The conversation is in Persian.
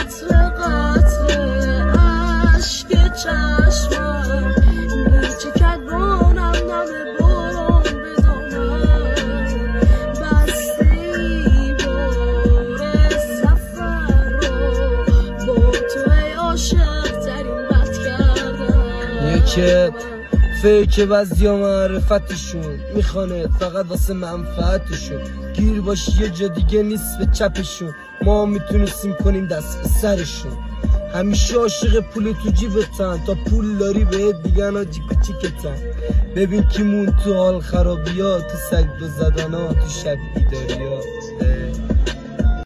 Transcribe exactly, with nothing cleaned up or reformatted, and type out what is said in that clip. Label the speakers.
Speaker 1: قطره قطره عشق چشمم میچکد بانم نم باران به دامن بستی بار سفر رو با تو ای عاشق ترین بد کردم
Speaker 2: یکت فیک وزیا معرفتشون میخوانه فقط واسه منفعتشون گیر باشی یه جا دیگه نیست به چپشون ما میتونستیم کنیم دست به سرشون همیشه عاشق پول تو جیبتن تا پول داری بهت دیگن آجی کوچیکتن ببین کی مون تو حال خرابی ها تو سگ دو زدن ها تو شب بیداری ها